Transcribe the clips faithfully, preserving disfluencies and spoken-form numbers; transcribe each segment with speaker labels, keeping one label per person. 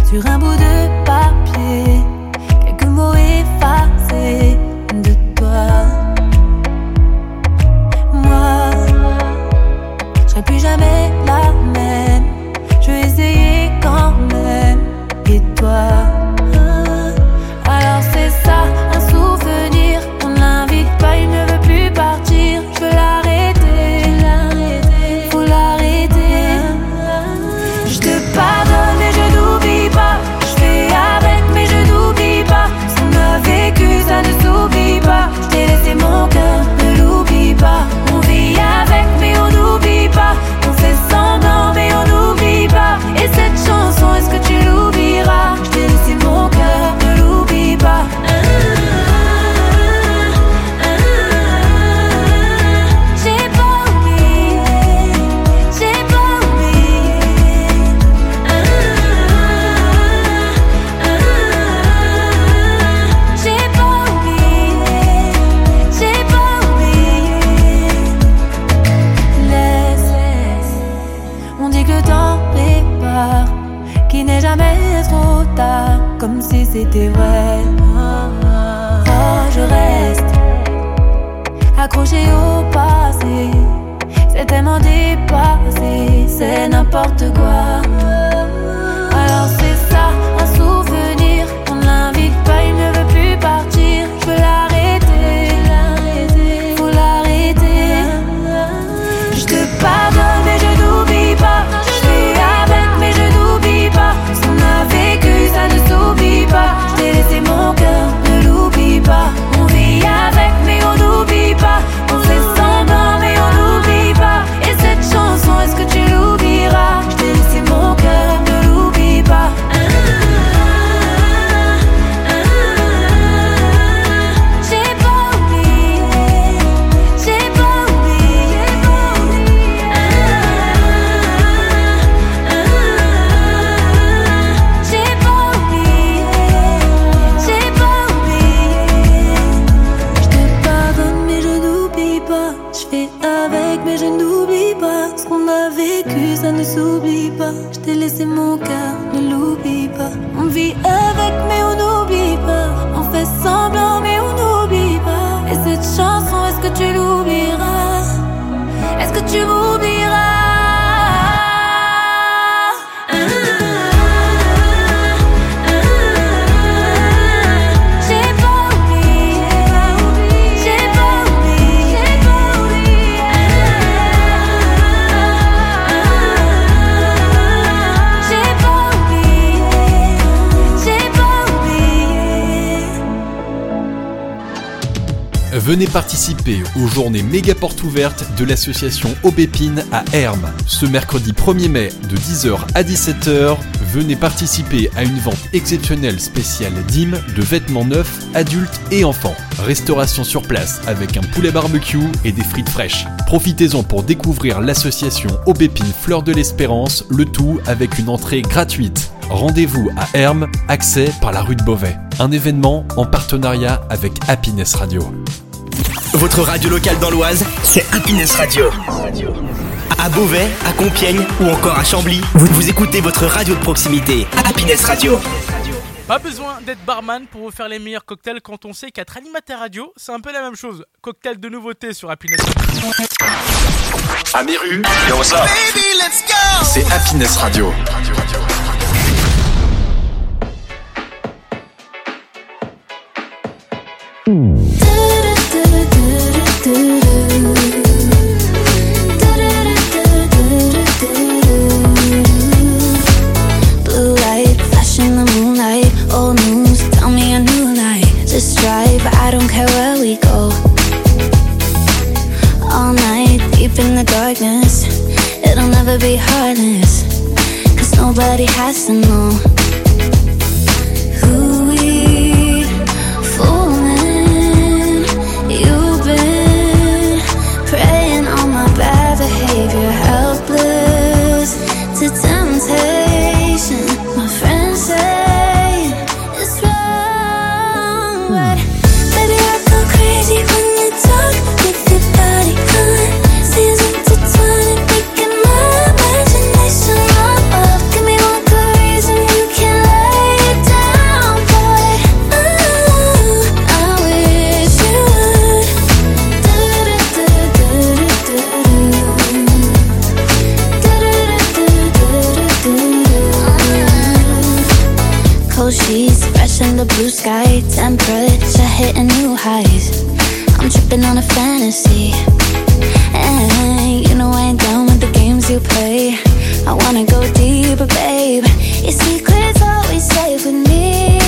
Speaker 1: sur un bout de papier, quelques mots effacés de toi. Moi, je serai plus jamais la même. Je vais essayer quand même. Et toi? Alors c'est ça, un souvenir. On l'invite pas, il ne veut plus partir. Je veux l'arrêter, faut l'arrêter. Je te pardonne et je n'oublie pas. Je fais avec mais je n'oublie pas. Ce qu'on a vécu ça ne s'oublie pas. Je t'ai laissé mon cœur, ne l'oublie pas. On vit avec mais on n'oublie pas. On fait semblant mais on n'oublie pas. Et cette chanson, est-ce que tu l'oublieras? Je t'ai laissé mon cœur, ne l'oublie pas. J'ai pas oublié, j'ai pas oublié. J'ai pas oublié, j'ai pas oublié. Laisse, laisse. On dit que le temps répare, qu'il n'est jamais trop tard, comme si c'était vrai. Oh, je reste accroché au passé, c'est tellement dépassé, c'est n'importe quoi. Alors c'est ça, un souvenir. On l'invite pas, il ne veut plus partir. Je veux l'arrêter, faut l'arrêter. Je te pardonne mais je n'oublie pas. Je fais avec mais je n'oublie pas. Ce qu'on a vécu ça ne s'oublie pas. Je t'ai laissé mon cœur, ne l'oublie pas. On vit avec mais on n'oublie pas. On fait semblant mais on n'oublie pas. Et cette chanson, est-ce que tu l'oublieras? Je t'ai laissé mon cœur, ne l'oublie pas. J'ai pas oublié, j'ai pas oublié. J'ai pas oublié, j'ai pas oublié. Je te pardonne mais je n'oublie pas. Je fais avec mais je n'oublie pas. Ce qu'on a vécu ça ne s'oublie pas. Je t'ai laissé mon cœur, ne l'oublie pas. On vit avec mais on n'oublie pas. On fait semblant mais on n'oublie pas. Et cette chanson, est-ce que tu l'oublieras? Est-ce que tu m'oublieras? J'ai pas oublié, j'ai pas oublié, j'ai pas oublié. J'ai pas oublié, j'ai pas oublié.
Speaker 2: Venez participer aux journées méga portes ouvertes de l'association Aubépine à Hermes. Ce mercredi premier mai de dix heures à dix-sept heures, venez participer à une vente exceptionnelle spéciale D I M de vêtements neufs, adultes et enfants. Restauration sur place avec un poulet barbecue et des frites fraîches. Profitez-en pour découvrir l'association Aubépine Fleur de l'Espérance, le tout avec une entrée gratuite. Rendez-vous à Hermes, accès par la rue de Beauvais. Un événement en partenariat avec Happiness Radio.
Speaker 3: Votre radio locale dans l'Oise, c'est Happiness Radio. À Beauvais, à Compiègne ou encore à Chambly, vous, vous écoutez votre radio de proximité, Happiness Radio.
Speaker 4: Pas besoin d'être barman pour vous faire les meilleurs cocktails quand on sait qu'être animateur radio, c'est un peu la même chose. Cocktail de nouveautés sur Happiness Radio.
Speaker 2: À Méru, c'est Happiness Radio.
Speaker 1: Blue light, flashing the moonlight. Old news, tell me a new light. Just drive, I don't care where we go. All night, deep in the darkness. It'll never be heartless, 'cause nobody has to know who we fooling. You've been preying on my bad behavior, helpless to temptation. My friends say it's wrong, but baby I go crazy when you talk with your body on. Seems intertwined, making my imagination up, up. Give me one good reason you can't
Speaker 5: blue sky, temperature hitting new highs. I'm tripping on a fantasy, and you know I ain't down with the games you play. I wanna go deeper, babe. Your secret's always safe with me.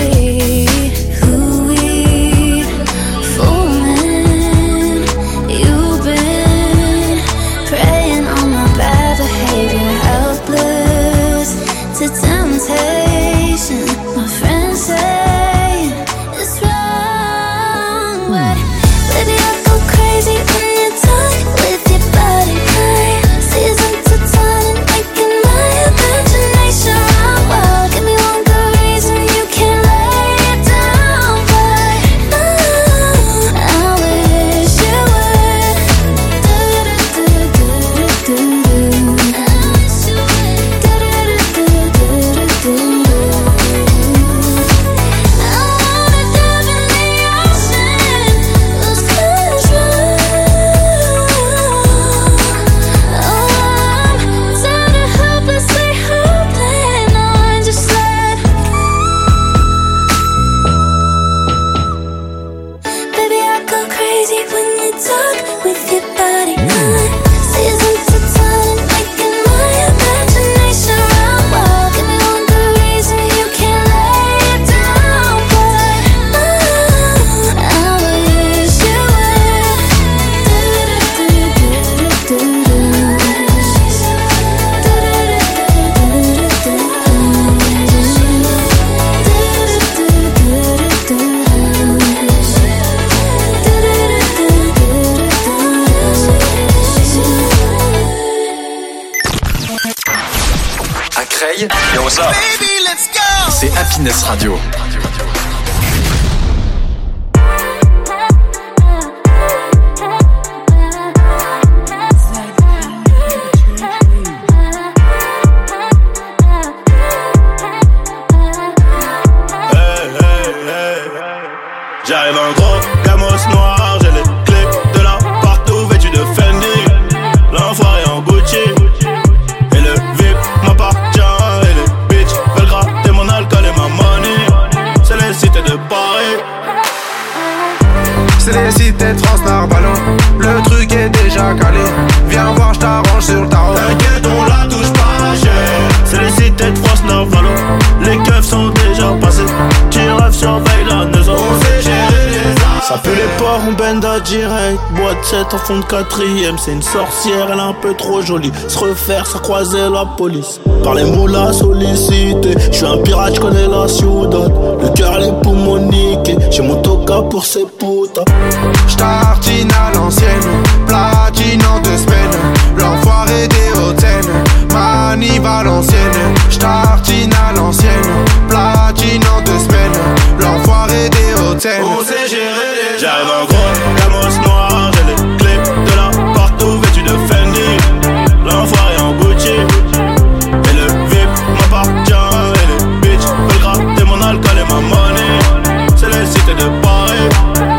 Speaker 5: Who we fooling? You've been preying on my bad behavior, helpless to temptation. My friends say it's wrong, but baby I go crazy when you talk with your body. My season to turn and making my imagination run wild. Give me one good reason you can't lay it down, but uh, I wish you would. Do do do do do do. I wish you would. Do do do do do do.
Speaker 2: C'est Happiness Radio.
Speaker 6: J'arrive en gros, gamos noir, j'ai les clés de la partout vêtu de Fendi. L'enfoiré en Gucci, et le V I P m'appartient. Et les bitches veulent gratter mon alcool et ma money. C'est les cités de Paris.
Speaker 7: C'est les cités de France Narballon. Le truc est déjà calé. Viens voir, j't'arrange sur le tarot.
Speaker 6: T'inquiète, on la touche pas cher. C'est les cités de France Narballon. Les keufs sont déjà passés. Tiref surveille la maison. On sait gérer les armes. Ça fait les ports, on bend à direct. Boîte sept en fond de quatrième. C'est une sorcière, elle est un peu trop jolie. Se refaire, ça croiser la police. Par les mots la sollicité. J'suis un pirate, j'connais la ciudad. Le cœur, les poumons niqués. J'ai mon toca pour ces putas.
Speaker 7: J'tartine à l'ancienne, platine en deux semaines. L'enfoiré des Hauts-de-Seine, manif à l'ancienne. J'tartine à l'ancienne, platine en deux semaines. L'enfoiré des Hauts-de-Seine.
Speaker 6: On sait gérer les. J'arrive en gros, gamos noir, j'ai les clés de la partout vêtu de Fendi. L'enfoiré en Gucci, et le V I P m'appartient. Et les bitches veulent gratter mon alcool et ma money. C'est les cités de Paris.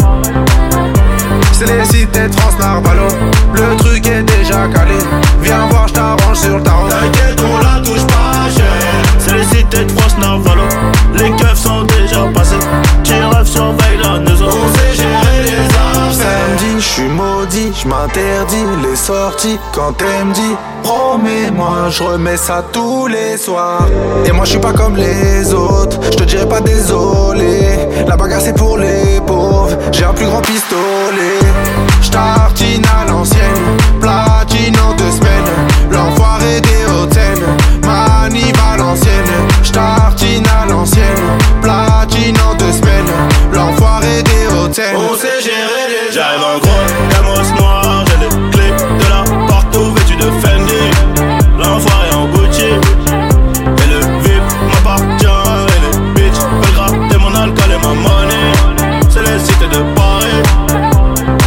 Speaker 7: C'est les cités de France Narballon. Le truc est déjà calé. Viens voir, j't'arrange sur le tarot.
Speaker 6: T'inquiète, on la touche pas cher. C'est les cités de France Narballon. Les keufs sont déjà passés. Tiref surveille la maison. On sait gérer les armes.
Speaker 7: Samedi, j'suis maudit, j'm'interdis les sorties. Quand elle me dit, promets-moi, j'remets ça tous les soirs. Et moi j'suis pas comme les autres, j'te dirai pas désolé. La bagarre c'est pour les pauvres, j'ai un plus grand pistolet. J'tartine à l'ancienne, platine en deux semaines. L'enfoiré des Hauts-de-Seine, manif à l'ancienne. J'tartine à l'ancienne, platine en deux semaines. L'enfoiré des Hauts-de-Seine.
Speaker 6: On sait gérer les. J'arrive en gros, gamos noir, j'ai les clés de la partout vêtu de Fendi. L'enfoiré en Gucci, et le V I P m'appartient. Et les bitches veulent gratter mon alcool et ma money. C'est les cités de Paris.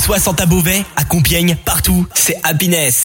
Speaker 3: soixante à Beauvais, à Compiègne, partout, c'est Happiness.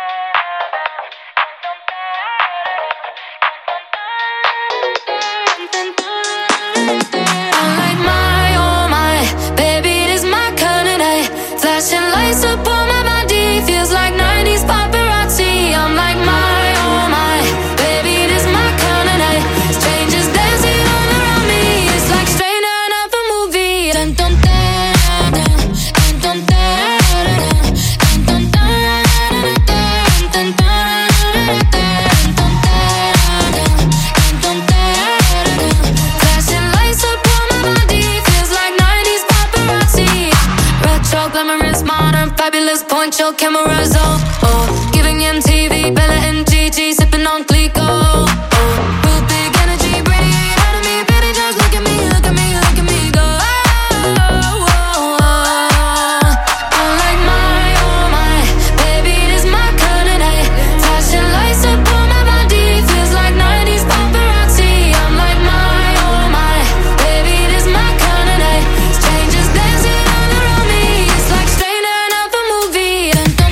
Speaker 1: Your cameras on, oh, giving M T V, Bella and Gigi, sipping on Clico. Oh, real big energy, radiate out of me, baby, just look at me, look at me, look at me go. Oh, oh, oh, oh. I'm like my, oh my, baby, this my kind of night. Flashing lights up on my body, feels like nineties paparazzi. I'm like my, oh my, baby, this my kind of night. Strangers dancing all around me, it's like straight out of a movie.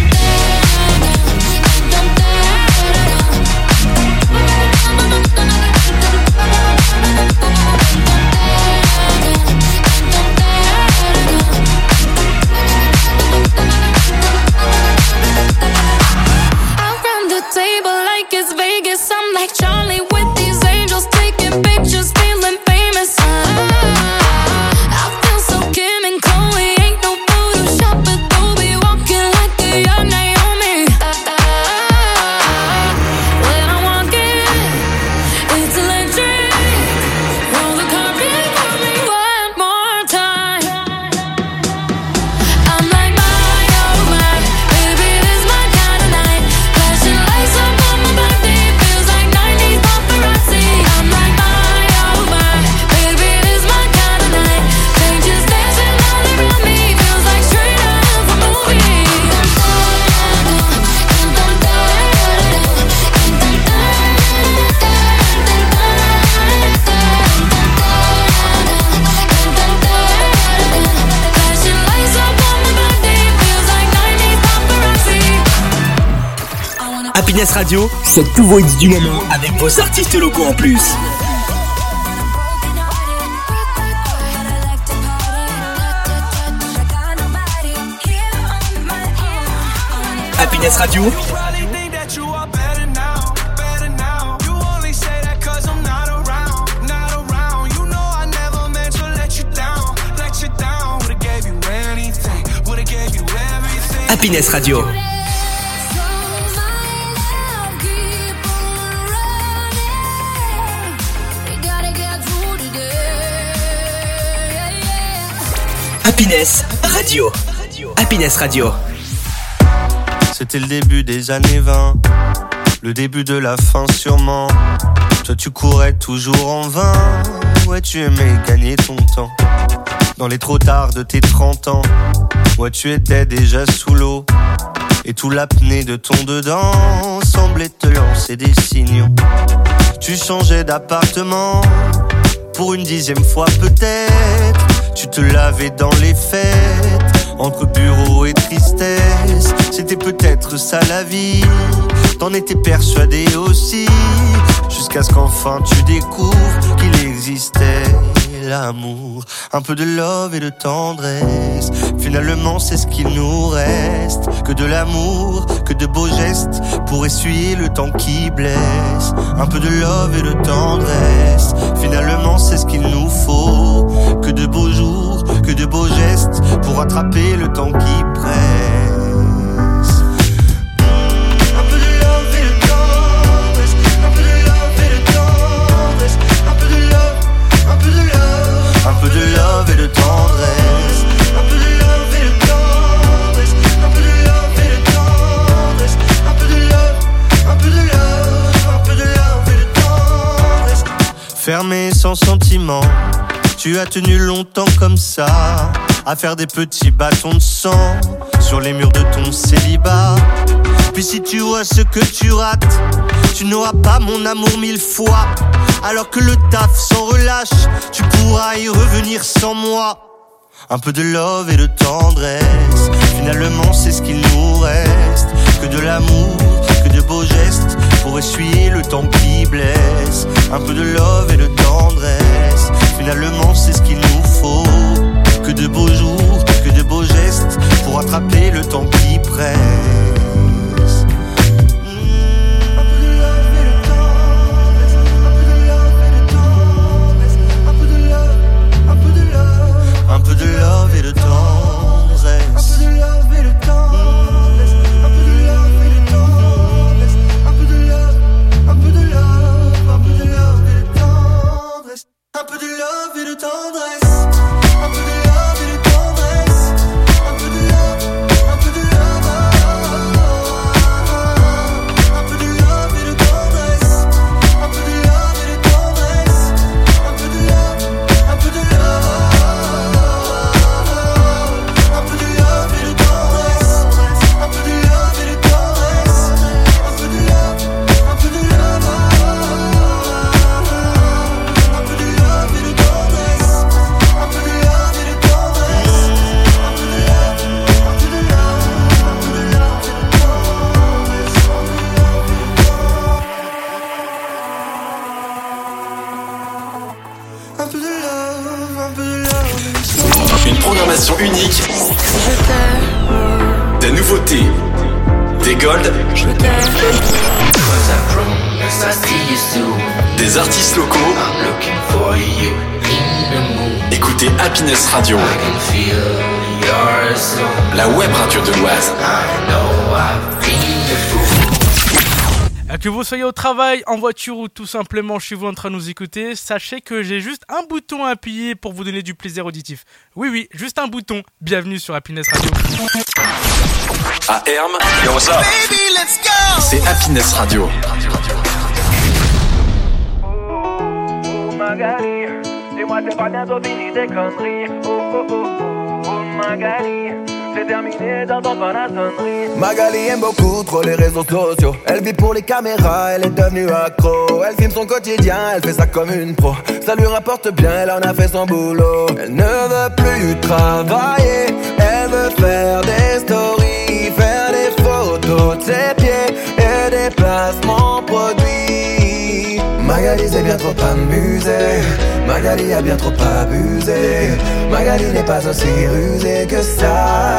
Speaker 1: I'm like Charlie with these angels, taking pictures, feeling famous. I feel so Kim and Chloe, ain't no Photoshop, but they'll be walking like a young Naomi. When I walk in, it's electric. Roll the carpet for me one more time. I'm like my, oh my, baby, this my kind of night. Flashing lights up on my body.
Speaker 3: Happiness Radio, c'est tous vos hits du moment avec vos artistes locaux en plus. Happiness Radio. Happiness Radio. Happiness Radio. Happiness Radio.
Speaker 6: C'était le début des années vingt, le début de la fin sûrement. Toi tu courais toujours en vain, ouais tu aimais gagner ton temps. Dans les trop tard de tes trente ans, ouais tu étais déjà sous l'eau. Et tout l'apnée de ton dedans semblait te lancer des signaux. Tu changeais d'appartement, pour une dixième fois peut-être. Tu te lavais dans les fêtes, entre bureau et tristesse. C'était peut-être ça la vie, t'en étais persuadé aussi. Jusqu'à ce qu'enfin tu découvres qu'il existait l'amour. Un peu de love et de tendresse, finalement c'est ce qu'il nous reste. Que de l'amour, que de beaux gestes, pour essuyer le temps qui blesse. Un peu de love et de tendresse, finalement c'est ce qu'il nous faut. Que de beaux jours, que de beaux gestes, pour attraper le temps qui presse. Un peu de love et de tendresse, un peu de love et de tendresse, un peu de love, un peu de love, un peu de love et de tendresse, un peu de love et de tendresse, un peu de love et de tendresse, un peu de love, un peu de love, un peu de love et de tendresse. Fermé sans sentiment, tu as tenu longtemps comme ça, à faire des petits bâtons de sang sur les murs de ton célibat. Puis si tu vois ce que tu rates, tu n'auras pas mon amour mille fois. Alors que le taf s'en relâche, tu pourras y revenir sans moi. Un peu de love et de tendresse, Finalement c'est ce qu'il nous reste, que de l'amour, que de beaux gestes, pour essuyer le temps qui blesse. Un peu de love et de tendresse, finalement c'est ce qu'il nous faut. Que de beaux jours, que de beaux gestes, pour attraper le temps qui presse. Un peu de love et de tendresse. Un peu de love et de tendresse. Un peu de love et de tendresse. Un peu de love, un peu de love, un peu de love et de tendresse. Un peu de love et de tendresse. Un peu de love et de tendresse. Un peu de love, un peu de love. Un peu de love et de tendresse. Un peu de love et de tendresse. Un peu de love, un peu de love.
Speaker 2: Une programmation unique, des nouveautés, des golds, des artistes locaux. Écoutez Happiness Radio, la web radio de l'Oise.
Speaker 4: Que vous soyez au travail, en voiture ou tout simplement chez vous en train de nous écouter, sachez que j'ai juste un bouton à appuyer pour vous donner du plaisir auditif. Oui, oui, juste un bouton. Bienvenue sur Happiness Radio.
Speaker 2: À Herm, yo, what's up? Baby, let's go! C'est Happiness Radio.
Speaker 8: Oh, Magali, dis-moi c'est pas bientôt fini tes conneries. Oh, oh, oh, oh, oh, Magali. C'est terminé, t'entends pas la sonnerie.
Speaker 9: Magali aime beaucoup trop les réseaux sociaux. Elle vit pour les caméras, elle est devenue accro. Elle filme son quotidien, elle fait ça comme une pro. Ça lui rapporte bien, elle en a fait son boulot. Elle ne veut plus travailler, elle veut faire des stories, faire des photos de ses pieds et des placements produits. Magali s'est bien trop amusée, Magali a bien trop abusé. Magali n'est pas aussi rusée que ça.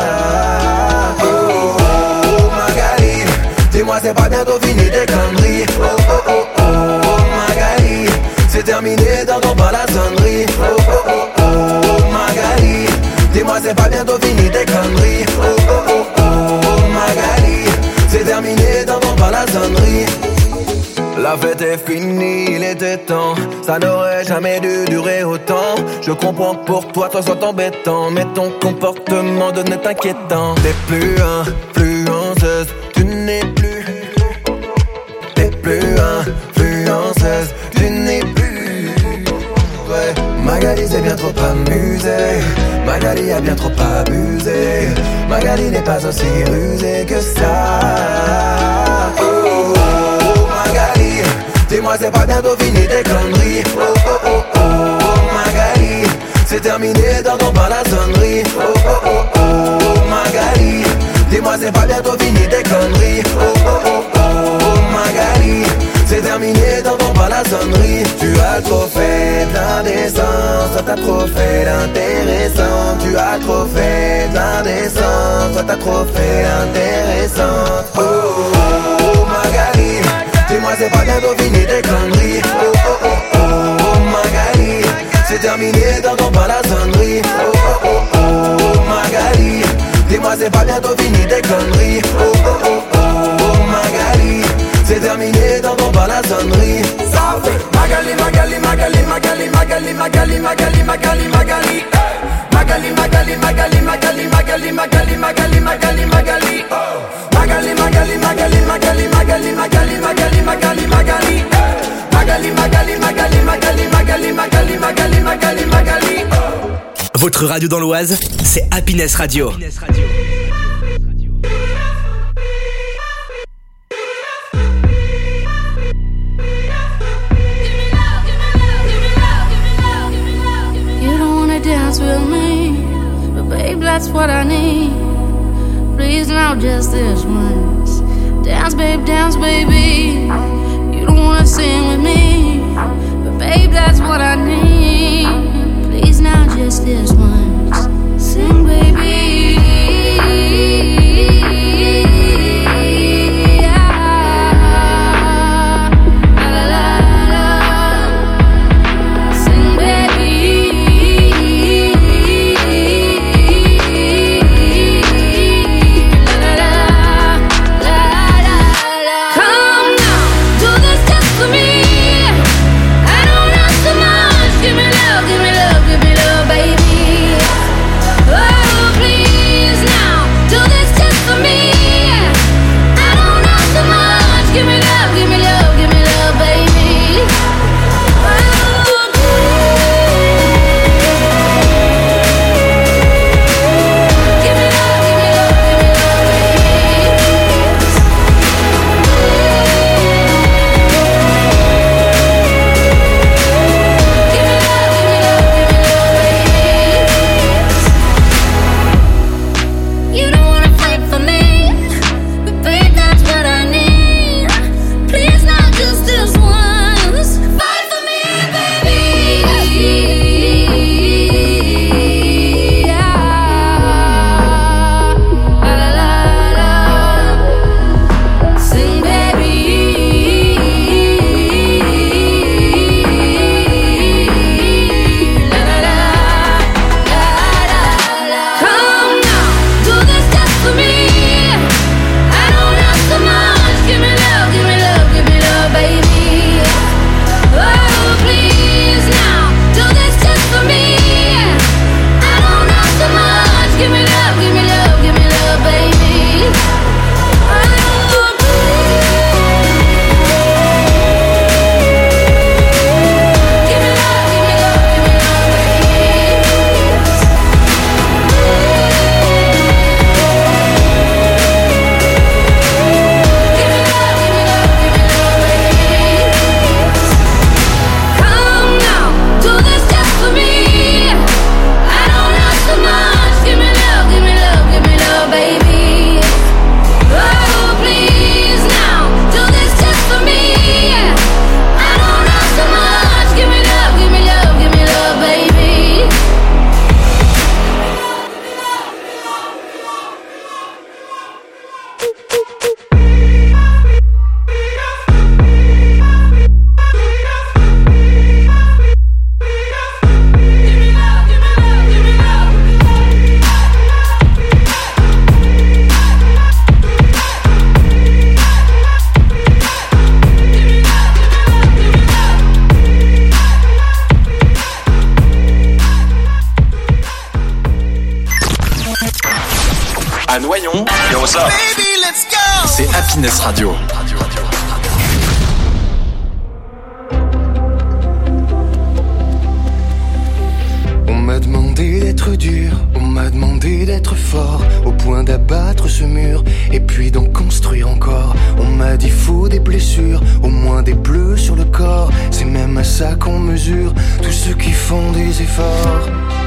Speaker 9: Oh, oh, oh, Magali, dis-moi c'est pas bientôt fini tes conneries. Oh, oh, oh, oh, Magali, c'est terminé, t'entends pas la sonnerie. Oh, oh, oh, oh, Magali, dis-moi c'est pas bientôt fini tes conneries. Oh, oh, oh, oh, Magali, c'est terminé, t'entends pas la sonnerie. La fête est finie, il était temps. Ça n'aurait jamais dû durer autant. Je comprends que pour toi, toi soit embêtant, mais ton comportement devenait inquiétant. T'es plus influenceuse, tu n'es plus. T'es plus influenceuse, tu n'es plus. Ouais. Magali s'est bien trop amusée, Magali a bien trop abusé. Magali n'est pas aussi rusée que ça. Oh, oh, oh, Magali, dis-moi c'est pas bientôt fini tes conneries. Oh, oh, oh, oh, Magali, c'est terminé, t'entends pas la sonnerie. Oh, oh, oh, oh, Magali, dis-moi c'est pas bientôt fini tes conneries. Oh, oh, oh, oh, Magali, c'est terminé, t'entends pas la sonnerie. Tu as trop fait de l'indécence, toi t'as trop fait l'intéressant. Tu as trop fait de l'indécence, toi t'as trop fait l'intéressant. Oh, oh, oh, Magali, dis-moi c'est pas bientôt fini tes conneries. Oh, oh, oh, oh, Magali, c'est terminé, t'entends pas la sonnerie. Oh, oh, oh, oh, Magali, dis-moi c'est pas bientôt fini tes conneries. Oh, oh, oh, oh, Magali, c'est terminé, t'entends pas la sonnerie. Ça fait Magali, Magali, Magali, Magali, Magali, Magali, Magali, Magali, Magali. Magali, Magali, Magali, Magali, Magali, Magali, Magali, Magali, Magali. Magali, Magali, Magali, Magali, Magali, Magali, Magali, Magali, Magali. Magali, Magali, Magali, Magali, Magali, Magali, Magali, Magali, Magali.
Speaker 3: Votre radio dans l'Oise, c'est Happiness Radio. Happiness Radio.
Speaker 5: You don't wanna dance with me, but babe, that's what I need. please now just this once. Dance, babe, dance, baby. You don't wanna sing with me, but babe, that's what I need. Please now just this once. Sing, baby.
Speaker 2: À Noyon, c'est Happiness Radio.
Speaker 10: On m'a demandé d'être dur, on m'a demandé d'être fort, au point d'abattre ce mur et puis d'en construire encore. On m'a dit faut des blessures, au moins des bleus sur le corps. C'est même à ça qu'on mesure tous ceux qui font des efforts.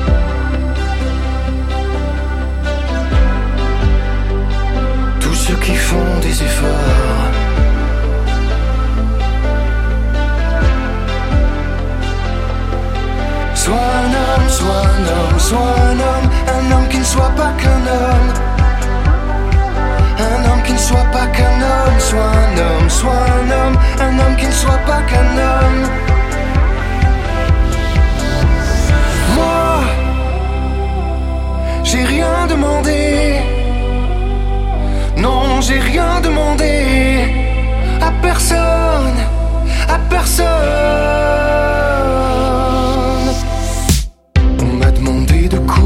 Speaker 10: Ceux qui font des efforts. Sois un homme, sois un homme, sois un homme, un homme qui ne soit pas qu'un homme. Un homme qui ne soit pas qu'un homme, sois un homme, sois un homme, un homme qui ne soit pas qu'un homme. Moi, j'ai rien demandé. Non, j'ai rien demandé à personne, à personne. On m'a demandé de quoi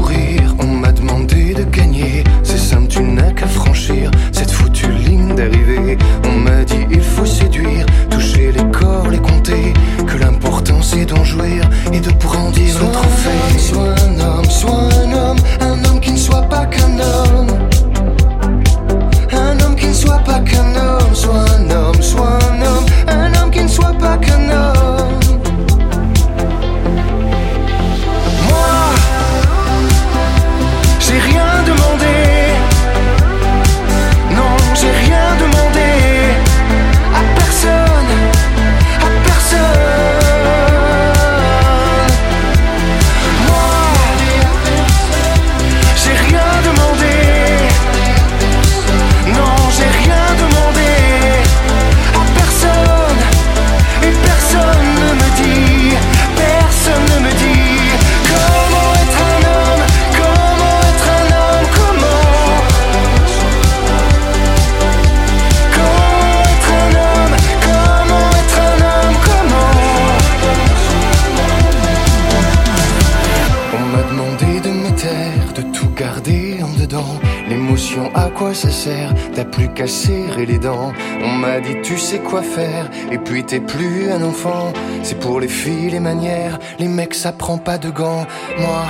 Speaker 10: temps. L'émotion, à quoi ça sert? T'as plus qu'à serrer les dents. On m'a dit tu sais quoi faire, et puis t'es plus un enfant. C'est pour les filles les manières, les mecs ça prend pas de gants. Moi,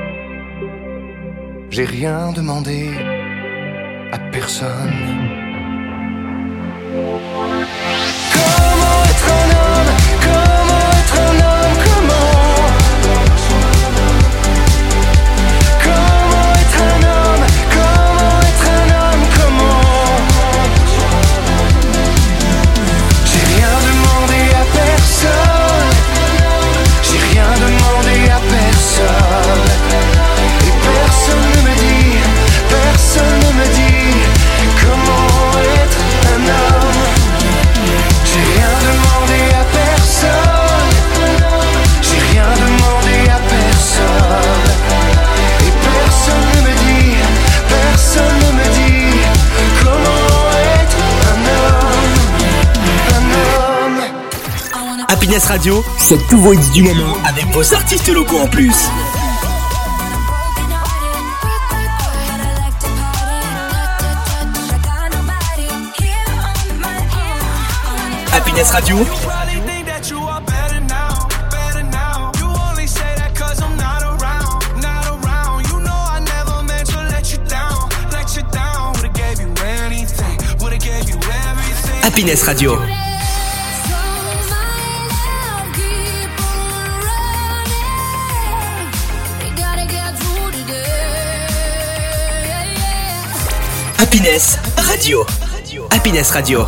Speaker 10: j'ai rien demandé à personne. Comment être un homme? Comment être un homme? Comment? Comment être un homme? Comment être un homme? Comment? J'ai rien demandé à personne. J'ai rien demandé à personne. Et personne ne me dit, personne ne me dit comment être un homme. J'ai rien demandé à personne. J'ai rien demandé à personne. Et personne ne me dit, personne ne me dit comment être un homme. Un homme.
Speaker 3: Happiness Radio, c'est tous vos hits du moment avec vos artistes locaux en plus. Happiness Radio. Happiness Radio. Happiness Radio. Happiness Radio.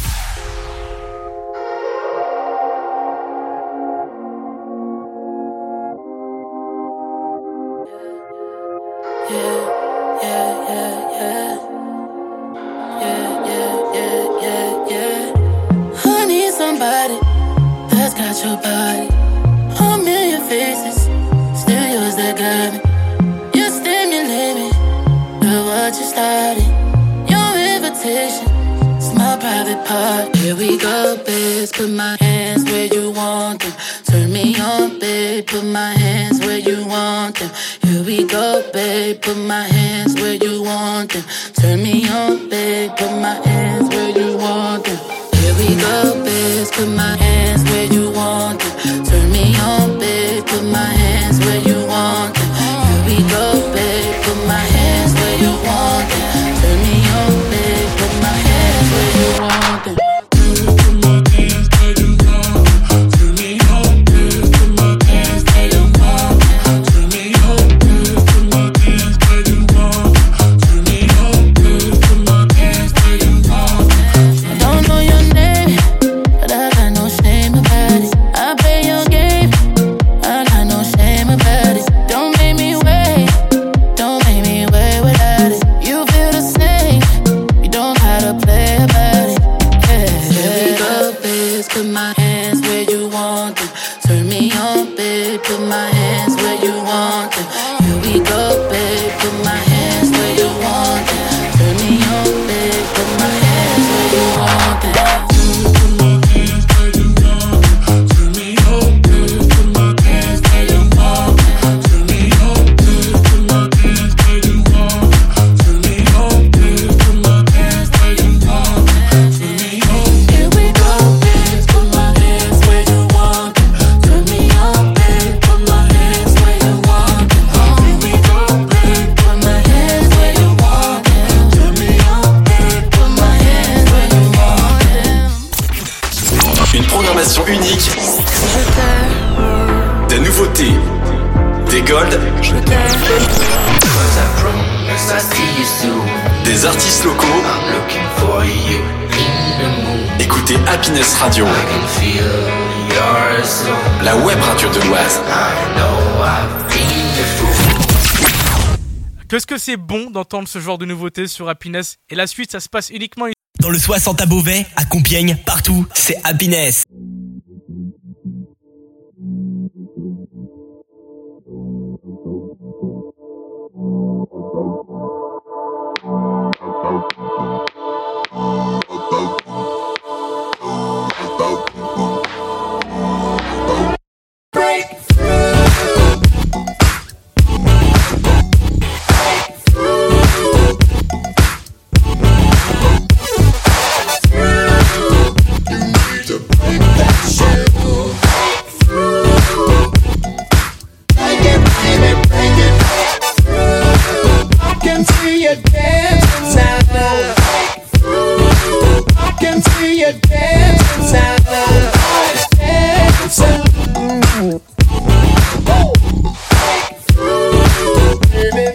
Speaker 2: Des artistes locaux. Écoutez Happiness Radio, la web radio de l'Oise.
Speaker 4: Qu'est-ce que c'est bon d'entendre ce genre de nouveautés sur Happiness. Et la suite, ça se passe uniquement
Speaker 3: dans le soixante à Beauvais, à Compiègne, partout, c'est Happiness.
Speaker 5: Break through.
Speaker 11: dancing now. I can see you dancing now. Dancing. Baby.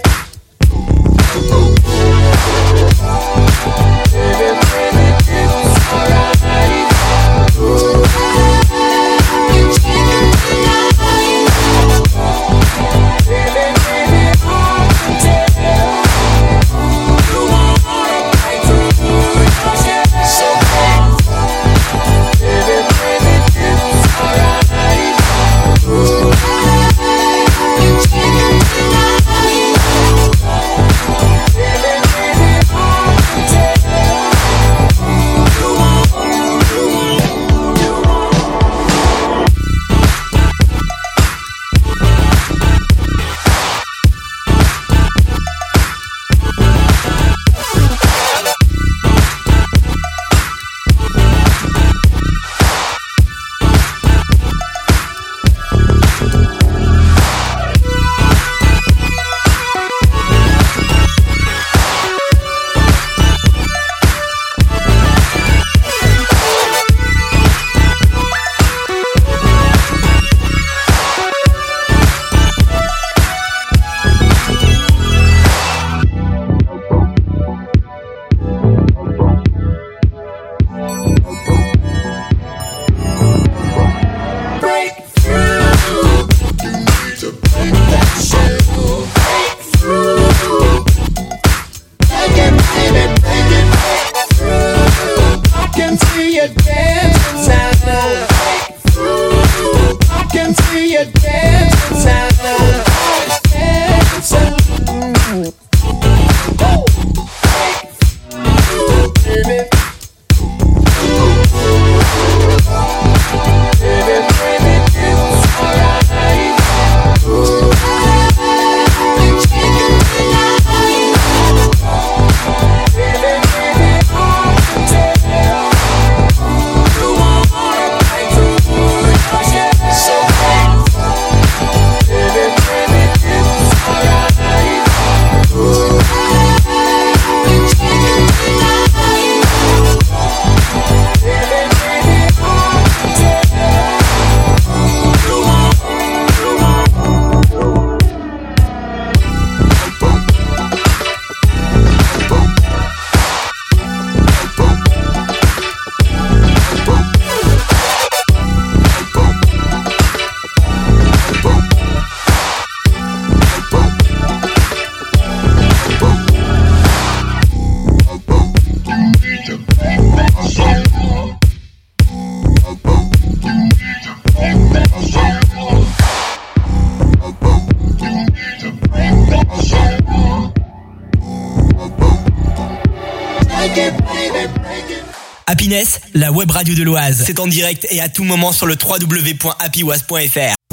Speaker 3: Happiness, la web radio de l'Oise. C'est en direct et à tout moment sur le w w w point happy oise point f r.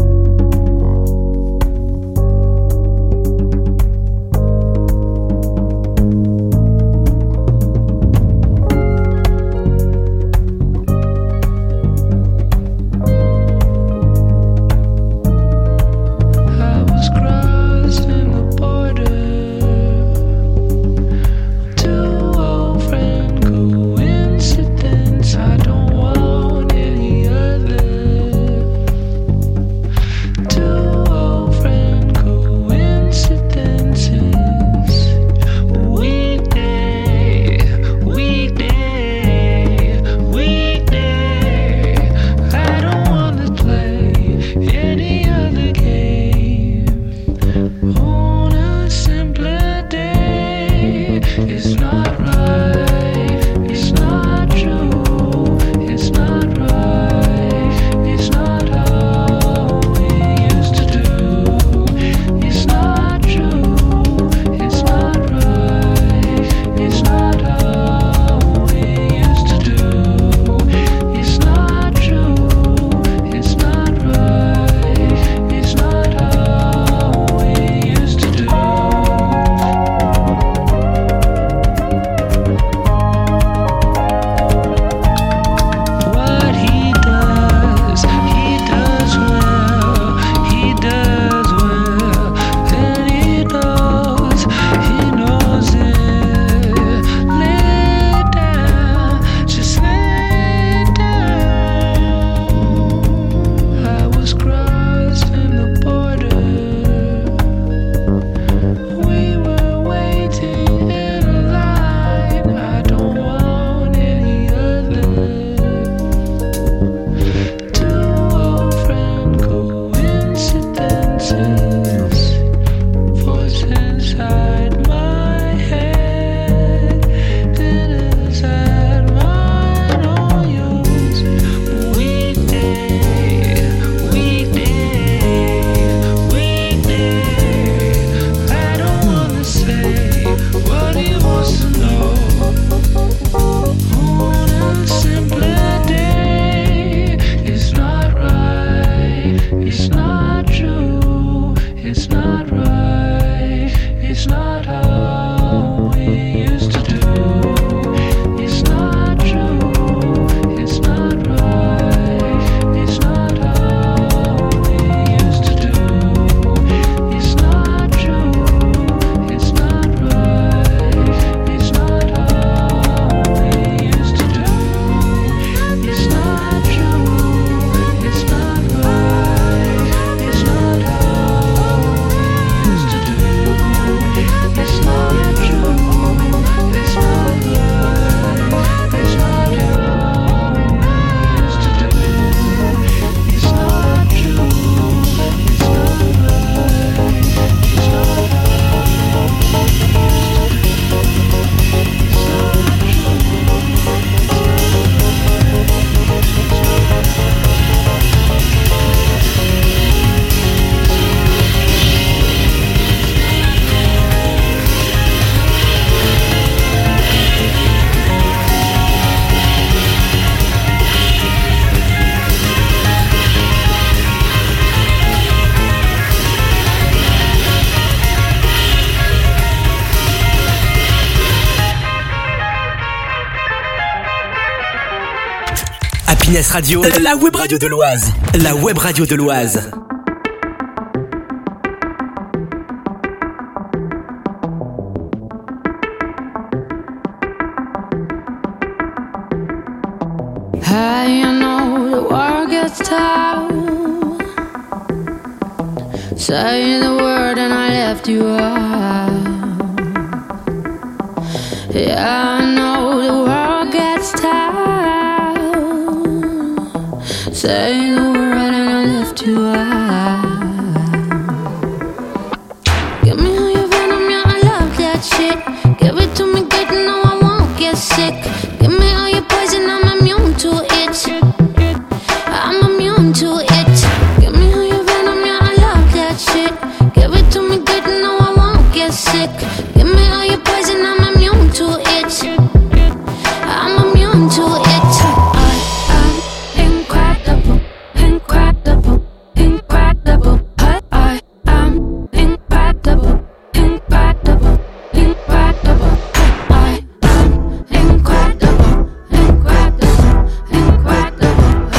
Speaker 11: I don't want any other.
Speaker 3: Happiness Radio, la web radio de l'Oise. La web radio de l'Oise.
Speaker 12: Hey, you know the world gets tough. Say the word and I left you out. Yeah, I know the world gets tough. Say the word and I left you out. Give me all your venom, yeah, I love that shit. Give it to me good, no, I won't get sick. Give me all your poison, I'm immune to it. I'm immune to it. Give me all your venom, yeah, I love that shit. Give it to me good, no, I won't get sick. Give me all your poison, I'm immune to it. I'm immune to it. I am incredible, incredible, incredible. I, I am incredible, incredible, incredible. I am incredible, incredible, incredible.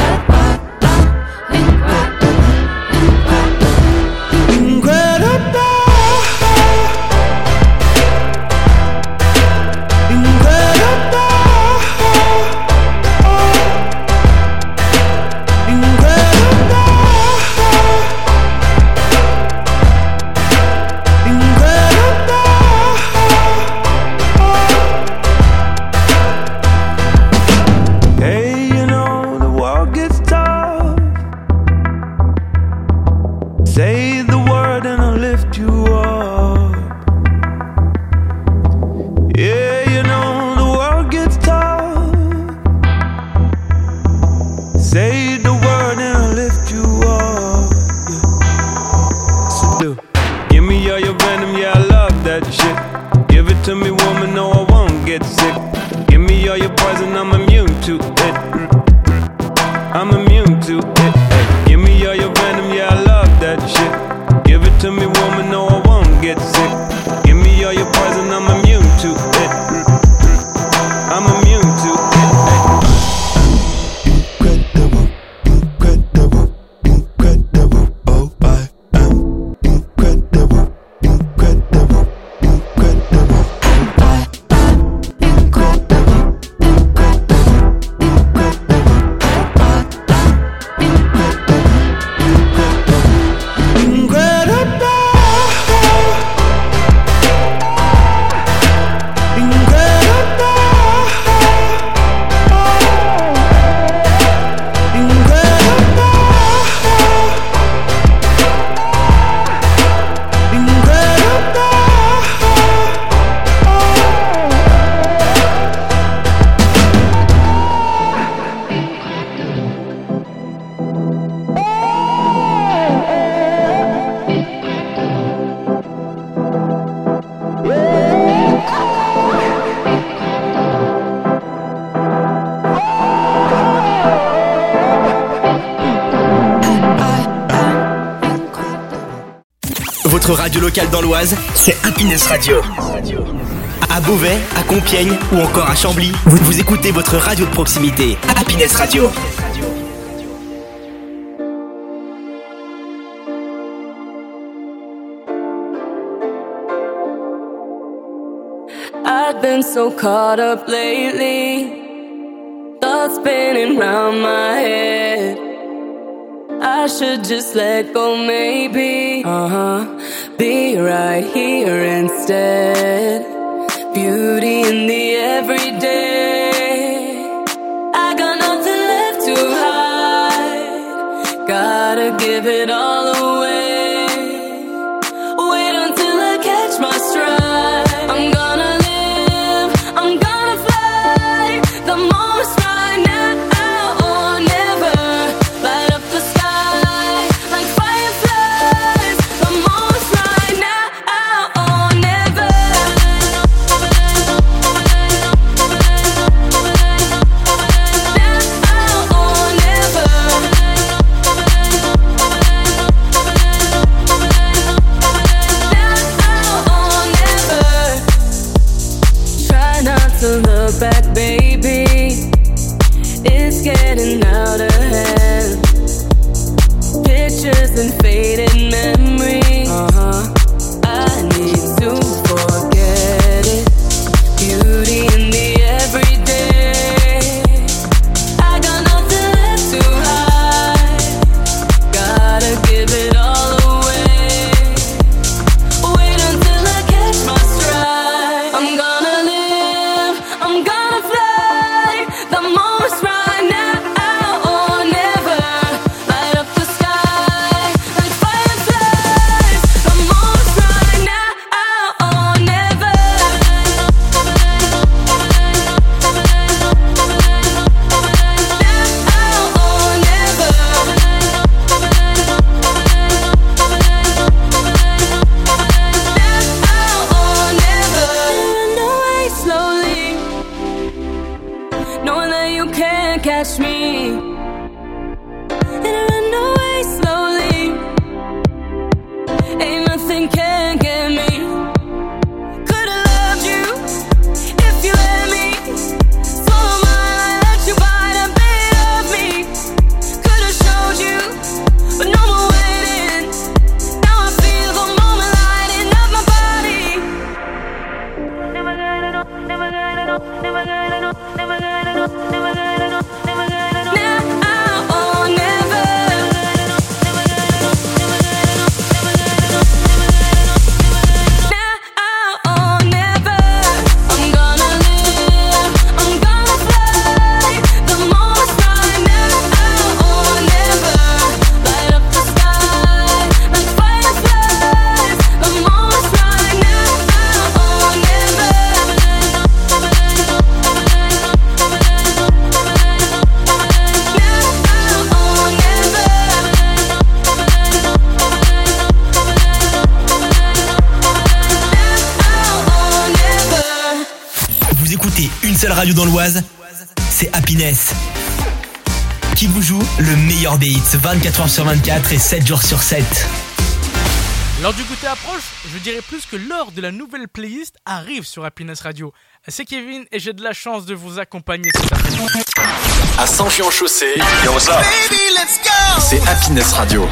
Speaker 6: Hey, you know the world gets tough. Say the word and I'll lift you up. Yeah, you know the world gets tough. Say the word and I'll lift you up. Yeah. So do. Give me all your venom, yeah, I love that shit. Give it to me, woman, no, I won't get sick. Give me all your poison, I'm immune to it. I'm immune to it. Ay, give me all your venom, yeah, I love that shit. Give it to me, woman, no, I won't get sick. Give me all your poison, I'm immune to it. I'm immune to it. Ay. Incredible, incredible, incredible. Oh, I am incredible, incredible, incredible.
Speaker 3: Votre radio locale dans l'Oise, c'est Happiness Radio. À Beauvais, à Compiègne ou encore à Chambly, vous, vous écoutez votre radio de proximité, Happiness Radio.
Speaker 13: I've been so caught up lately, thoughts spinning round my head. I should just let go, maybe. Uh-huh. Be right here instead. Beauty in the everyday. I got nothing left to hide. Gotta give it all away. Wait until I catch my stride. I'm gonna live, I'm gonna fly. The moment's right now or never. Light up the sky like fireflies. The moment's right now or never. Now or never. Try not to look back, baby. It's It's getting out of hand. Pictures and faded memories. Uh-huh. I need to forget it. Beauty in the everyday. I got nothing left to hide. Gotta give it all away. Wait until I catch my stride. I'm gonna live, I'm gonna fly. The moment's right now or never. Light up the sky like fireflies. The moment's right now or never. Slowly, knowing that you can't catch me. And I run away slowly. Ain't nothing can get me. Could've loved you if you let me. Swallow my life, let you bite a bit of me. Could've showed you, but no more waiting. Now I feel the moment lighting up my body. Never gonna know, never gonna know, never gonna know, never gonna know, never gonna know, never gonna know. Now or never. Never gonna know, never gonna know, never gonna know, never gonna know. Now or never. I'm gonna live, I'm gonna fly. The moment's right now or never. Light up the sky like fireflies. The moment's right now or never.
Speaker 3: Vous écoutez une seule radio dans l'Oise, c'est Happiness. Qui vous joue le meilleur des hits vingt-quatre heures sur vingt-quatre et sept jours sur sept.
Speaker 4: L'heure du goûter approche, je dirais plus que l'heure de la nouvelle playlist arrive sur Happiness Radio. C'est Kevin et j'ai de la chance de vous accompagner cet après-midi.
Speaker 2: À Saint-Jean-Chaussée, c'est Happiness Radio.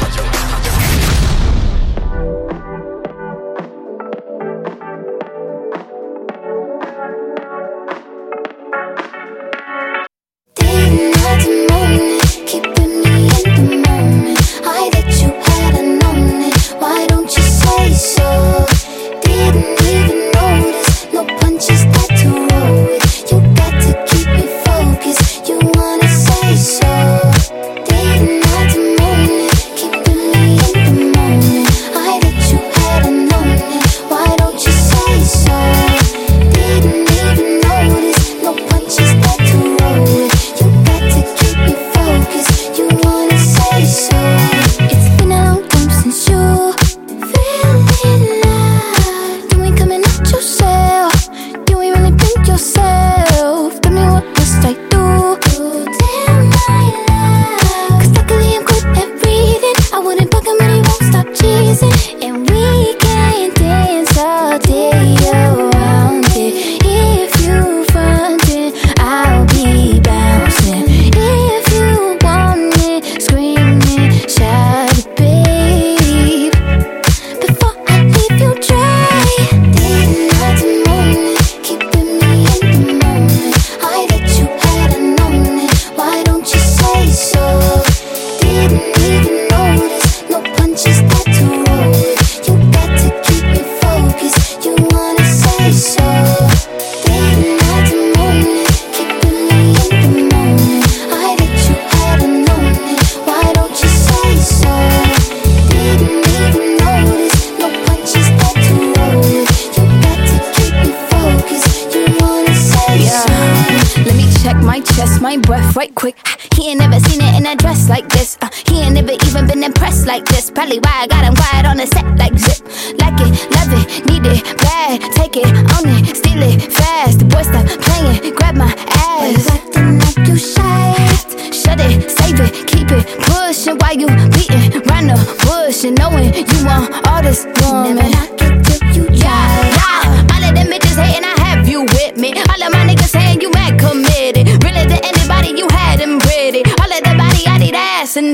Speaker 12: my breath right quick. He ain't never seen it in a dress like this. Uh, he ain't never even been impressed like this. Probably why I got him quiet on the set like zip. Like it, love it, need it, bad. Take it, own it, steal it, fast. The boy stop playing, grab my ass. Acting like you shy. Shut it, save it, keep it pushing while you beating round the bush and knowing you want all this woman. Never knock it till you try. Yeah, yeah. All of them bitches hating, I have you with me. All of my niggas saying you mad committed. Really to anybody you had in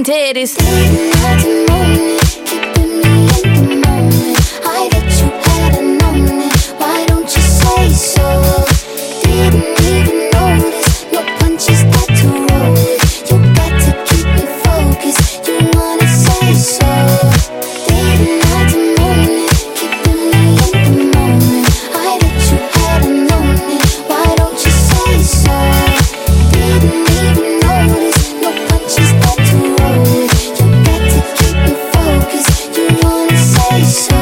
Speaker 12: titties.
Speaker 5: I bet you hadn't known it. Why don't you say so? Didn't even notice. No punches that to roll with. You got to keep me focused. You wanna say so? Didn't have to moan it. Keeping me in the moment. I bet you hadn't known it. Why don't you say so? Didn't even notice. No punches that to roll with. You got to keep me focused. You wanna say so?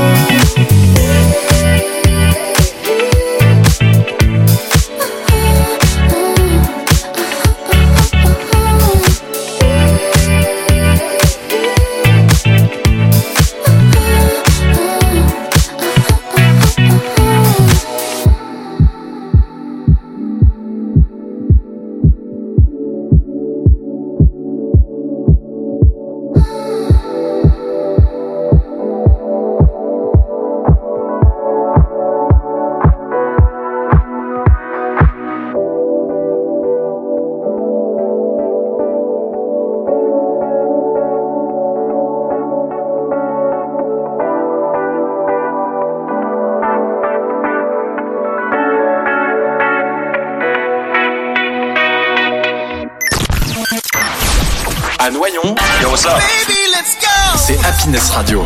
Speaker 2: À Noyon, yo, ça, c'est Happiness Radio.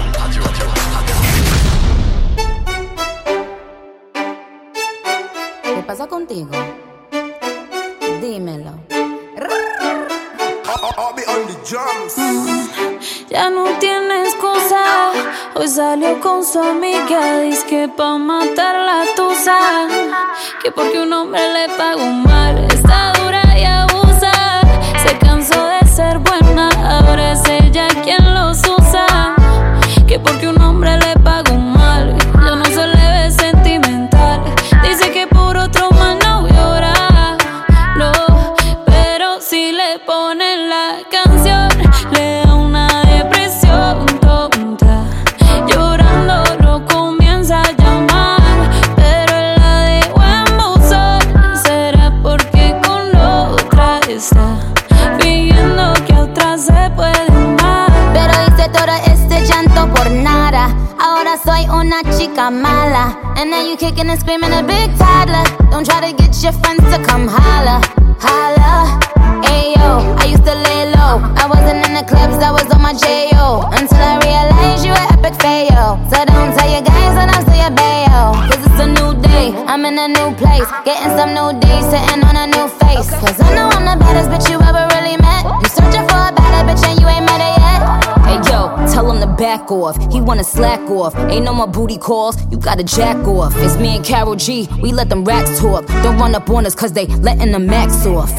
Speaker 14: ¿Qué pasa contigo? Dímelo.
Speaker 12: Ya no tiene excusa. Hoy salió con su amiga. Dice que pa' matar la tusa. Que porque un hombre le pagó mal. Está dura y abusa. Se cansó de ser buena. Ahora es ella quien los usa. Que porque un hombre le pagó mal. Ya no se le ve sentimental. Dice que por otro más no llora. No, pero si le ponen la canción, le da una depresión tonta. Llorando lo comienza a llamar, pero él la dejó en buzón. Será porque con la otra está fingiendo que a otra se puede amar.
Speaker 14: Pero hice todo este llanto por nada. Ahora soy una chica mala. And now you kicking and screaming a big toddler. Don't try to get your friends to come holla, holla. Ayo, I used to lay low. I wasn't in the clubs, I was on my J O. Until I realized you were epic fail. So don't tell your guys that I'm still your bayo. Cause it's a new day, I'm in a new place. Getting some new days, sitting on a new face. Cause I know I'm the baddest bitch you ever really met. You searching for a better bitch and you ain't met her yet.
Speaker 15: Hey yo, tell him to back off. He wanna slack off. Ain't no more booty calls, you gotta jack off. It's me and Karol G, we let them racks talk. Don't run up on us cause they letting the max off.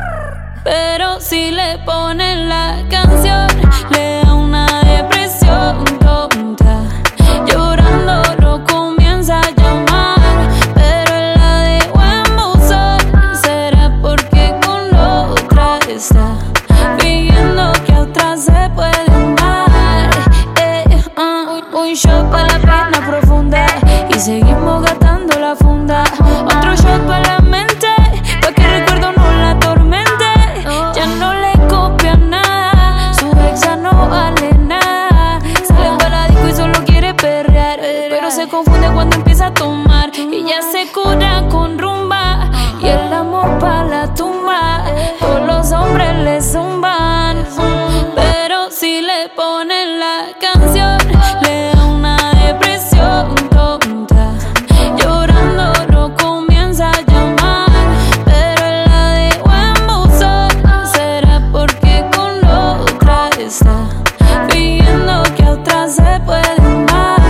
Speaker 12: Pero si le ponen la canción, le da una depresión tonta. Llorando lo comienza a llamar, pero él la dejó en buzón. Será porque con la otra está fingiendo que a otra se puede amar. Eh, uh, un shot para la pena profunda y seguimos gastando la funda. Otro shot para la mente, pa' que el recuerdo no la atormente. Ya no le copia nada, su ex ya no vale nada. Sale para la disco y solo quiere perrear, pero se confunde cuando empieza a tomar. Y ya se cura con rumba y el amor pa' la tumba. Todos los hombres le zumban, pero si le ponen la canción, le da una depresión tonta. Llorando lo comienza a llamar, pero él la dejó en buzón. Será porque con la otra está fingiendo que a otra se puede amar.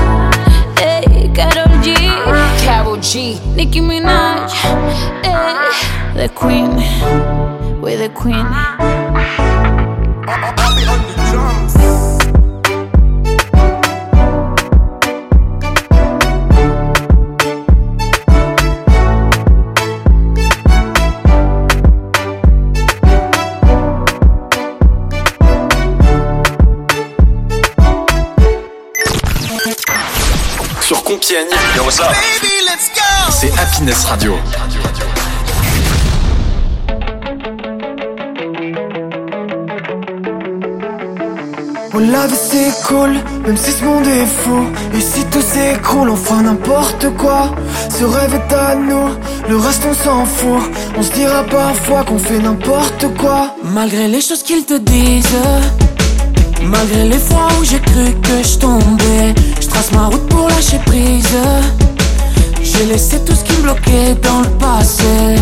Speaker 12: Ey, Karol G,
Speaker 15: Karol G,
Speaker 12: Nicki Minaj, ey, the queen, we're the queen.
Speaker 2: Sur Compiègne, yo, ça, c'est Happiness Radio.
Speaker 16: Ouais, la vie c'est cool, même si ce monde est fou. Et si tout s'écroule, on fera n'importe quoi. Ce rêve est à nous, le reste on s'en fout. On se dira parfois qu'on fait n'importe quoi.
Speaker 17: Malgré les choses qu'ils te disent, malgré les fois où j'ai cru que je tombais, je trace ma route pour lâcher prise. J'ai laissé tout ce qui me bloquait dans le passé.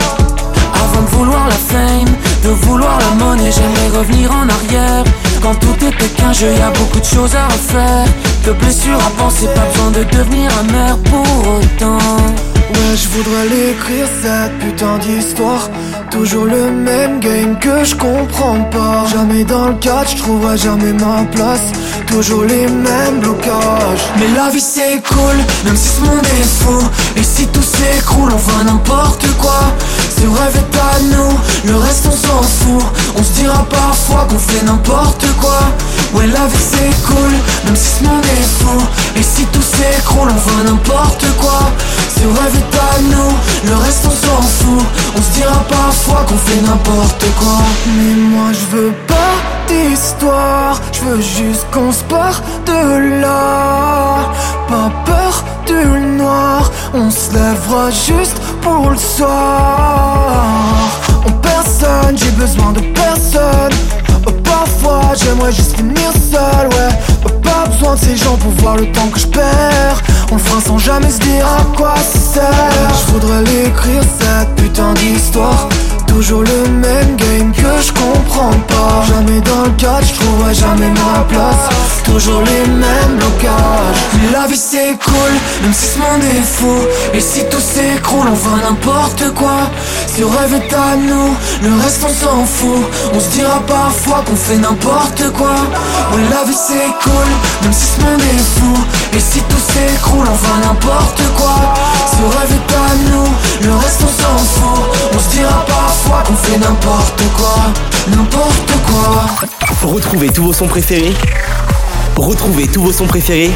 Speaker 17: Avant de vouloir la fame, de vouloir la monnaie, j'aimerais revenir en arrière. Quand tout était qu'un jeu, y'a beaucoup de choses à refaire. De blessures à penser, pas besoin de devenir amer pour autant.
Speaker 16: Ouais, je voudrais l'écrire cette putain d'histoire. Toujours le même game que je comprends pas. Jamais dans le catch, je trouverai jamais ma place. Toujours les mêmes blocages.
Speaker 17: Mais la vie c'est cool, même si ce monde est fou. Et si tout s'écroule, on fera n'importe quoi. Ce rêve est à nous, le reste on s'en fout. On se dira parfois qu'on fait n'importe quoi. Ouais, la vie c'est cool, même si ce monde est fou. Et si tout s'écroule, on fera n'importe quoi. Ce rêve est à nous, le reste on s'en fout. On se dira parfois qu'on fait n'importe quoi.
Speaker 16: Mais moi je veux pas d'histoire, je veux juste qu'on se part de là. Pas peur du noir, on se lèvera juste pour le soir. En personne, j'ai besoin de personne. Parfois j'aimerais juste finir seul, ouais. Pas besoin de ces gens pour voir le temps que je perds. On le fera sans jamais se dire à quoi ça sert. Je voudrais l'écrire cette putain d'histoire. Toujours le même game que je comprends pas. Jamais dans le catch, je trouverai jamais ma place. Toujours les mêmes blocages.
Speaker 17: Mais la vie c'est cool, même si ce monde est fou. Et si tout s'écroule, on fera n'importe quoi. Ce rêve est à nous, le reste on s'en fout. On se dira parfois qu'on fait n'importe quoi. Ouais, la vie c'est cool, même si ce monde est fou. Et si tout s'écroule, on fera n'importe quoi. Ce rêve est à nous, le reste on s'en fout. On se dira parfois qu'on fait n'importe quoi. N'importe quoi.
Speaker 3: Retrouvez tous vos sons préférés. Retrouvez tous vos sons préférés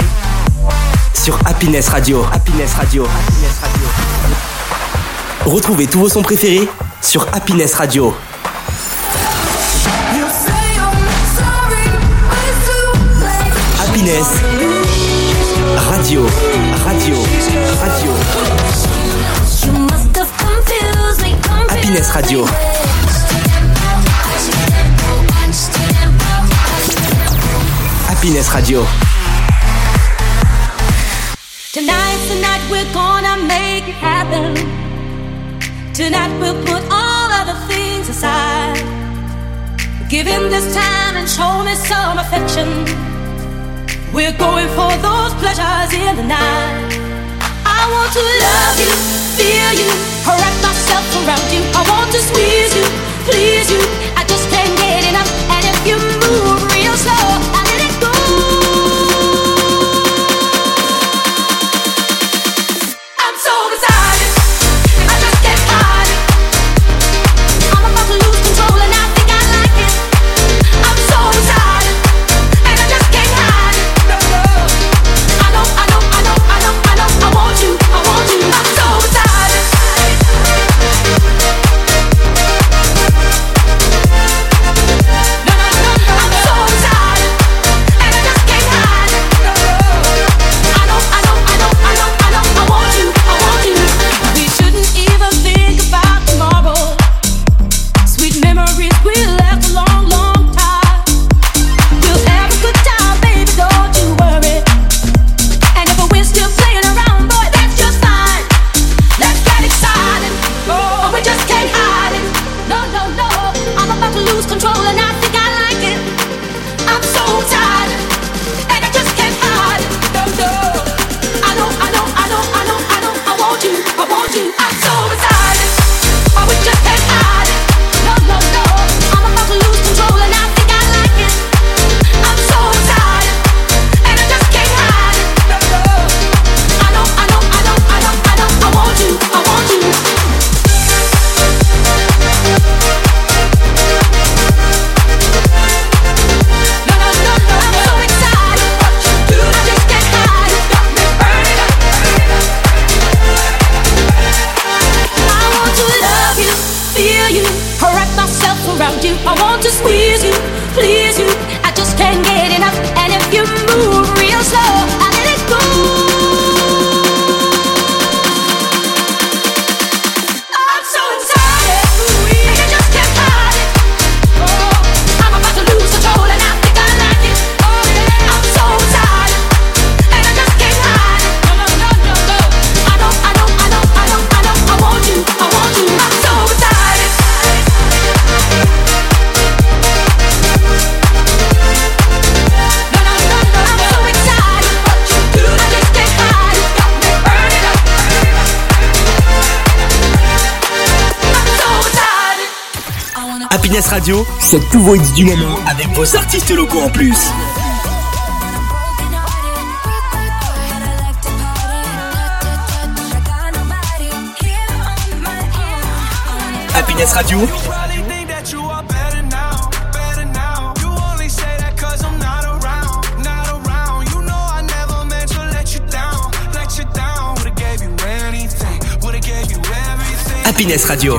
Speaker 3: sur Happiness Radio. Happiness Radio. Happiness Radio. Retrouvez tous vos sons préférés sur Happiness Radio. Happiness Radio. Radio. Radio. Happiness Radio. Happiness Radio.
Speaker 1: Tonight's the night we're gonna make it happen. Tonight we'll put all other things aside. Give him this time and show me some affection. We're going for those pleasures in the night. I want to love you, feel you, wrap myself around you. I want to squeeze you, please you. I just can't get enough. And if you move real slow, I let it go. I'm so beside it, I just can't hide it. I'm about to lose control and I think I like it. I'm so beside it, and I just can't hide it. No, no. I know, I know, I know, I know, I know. I want you, I want you. I'm so beside it.
Speaker 3: Happiness Radio, c'est tous vos hits du moment avec vos artistes locaux en plus. Happiness Radio. Happiness Radio.